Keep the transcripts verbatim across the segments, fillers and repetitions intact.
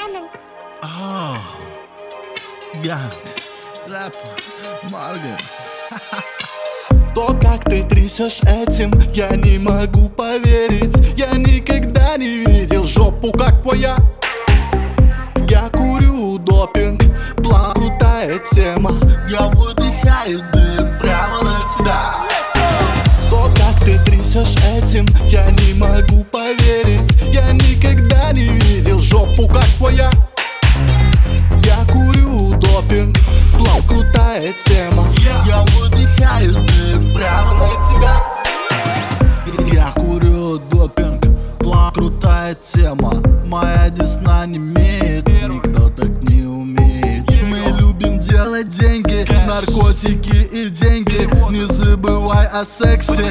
Clemens. Oh, Ганг, Трэп, Морган. То, как ты трясешь этим, я не могу поверить. Я никогда не видел жопу, как твоя. Я курю допинг, план крутая тема. Я выдыхаю дым прямо на тебя. То, как ты трясешь этим, я не могу поверить. Я никогда не видел жопу, как твоя. Я курю допинг, план крутая тема. Я выдыхаю дым прямо на тебя. Я курю допинг, план крутая тема. Моя десна не имеет, никто так не умеет. Мы любим делать деньги, наркотики и деньги. Не забывай о сексе.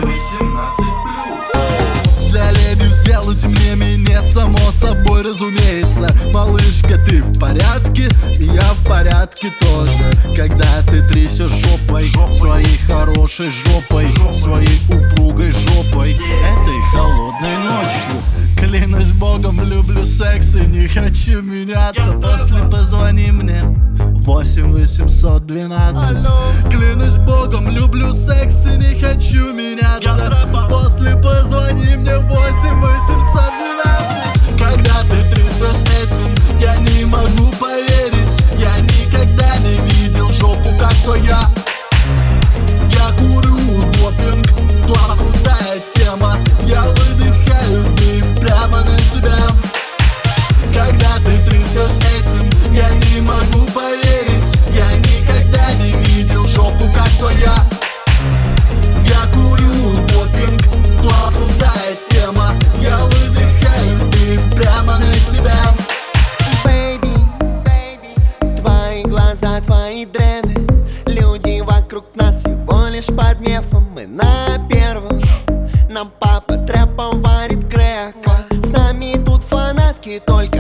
Для леди сделать мне минет, само собой разумеется. Малышка, ты в порядке? И я в порядке тоже. Когда ты трясешь жопой, своей хорошей жопой, своей упругой жопой, этой холодной ночью. Клянусь богом, люблю секс и не хочу меняться. После позвони мне восемь восемьсот двенадцать. Клянусь богом, люблю секс и не хочу меняться. После позвони мне восемь восемьсот двенадцать. Когда ты трясешь этим, я не могу поверить. Я никогда не видел жопу, как твоя. Я курю допинг, план крутая тема. Я выдыхаю дым прямо на тебя. Когда ты трясешь этим, я не могу поверить. Я никогда не видел жопу, как твоя. Я курю допинг, план крутая тема. Я выдыхаю дым прямо на тебя. Бэйби, твои глаза, твои дреды. Люди вокруг нас всего лишь под мефом. Мы на первом. Нам папа трэпом варит грека. С нами тут фанатки только